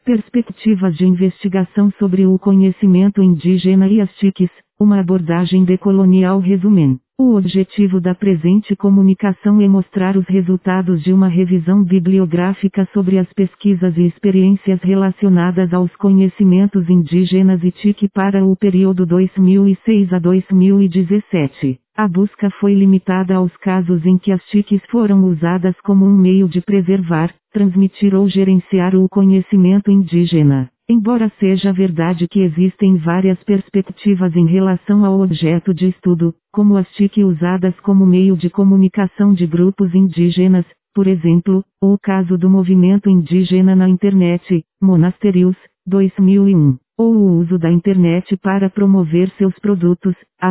Perspectivas de investigação sobre o conhecimento indígena e as TICs, uma abordagem decolonial. Resumen. O objetivo da presente comunicação é mostrar os resultados de uma revisão bibliográfica sobre as pesquisas e experiências relacionadas aos conhecimentos indígenas e TIC para o período 2006 a 2017. A busca foi limitada aos casos em que as TICs foram usadas como um meio de preservar, transmitir ou gerenciar o conhecimento indígena. Embora seja verdade que existem várias perspectivas em relação ao objeto de estudo, como as TIC usadas como meio de comunicação de grupos indígenas, por exemplo, o caso do movimento indígena na internet, Monasterios, 2001, ou o uso da internet para promover seus produtos,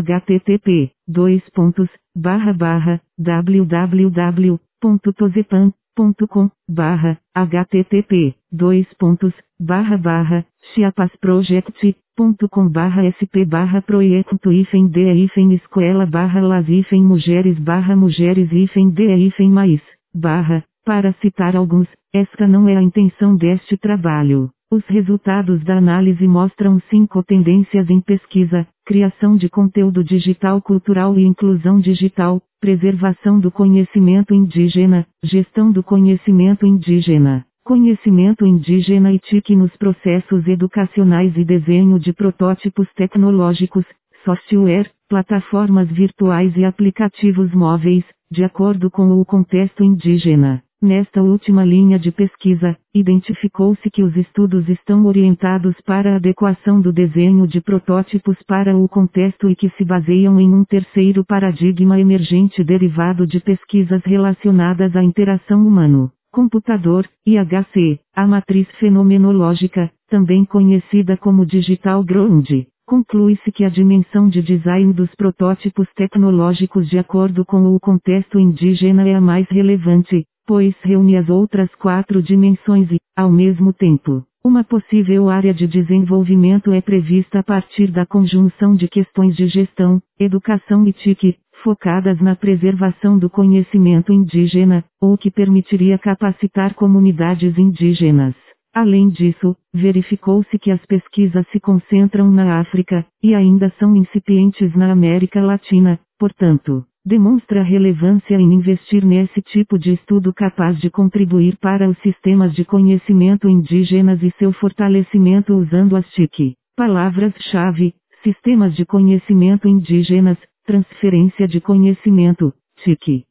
http://www.chiapas.project.com/sp/proiecto-de-mulheres-de-mais, para citar alguns. Esta não é a intenção deste trabalho. Os resultados da análise mostram 5 tendências em pesquisa: criação de conteúdo digital cultural e inclusão digital, preservação do conhecimento indígena, gestão do conhecimento indígena, conhecimento indígena e TIC nos processos educacionais e desenho de protótipos tecnológicos, software, plataformas virtuais e aplicativos móveis, de acordo com o contexto indígena. Nesta última linha de pesquisa, identificou-se que os estudos estão orientados para a adequação do desenho de protótipos para o contexto e que se baseiam em um terceiro paradigma emergente derivado de pesquisas relacionadas à interação humano-computador, IHC, a matriz fenomenológica, também conhecida como Digital Ground. Conclui-se que a dimensão de design dos protótipos tecnológicos de acordo com o contexto indígena é a mais relevante, pois reúne as outras 4 dimensões e, ao mesmo tempo, uma possível área de desenvolvimento é prevista a partir da conjunção de questões de gestão, educação e TIC, focadas na preservação do conhecimento indígena, o que permitiria capacitar comunidades indígenas. Além disso, verificou-se que as pesquisas se concentram na África, e ainda são incipientes na América Latina, portanto, demonstra relevância em investir nesse tipo de estudo capaz de contribuir para os sistemas de conhecimento indígenas e seu fortalecimento usando as TIC. Palavras-chave: sistemas de conhecimento indígenas, transferência de conhecimento, TIC.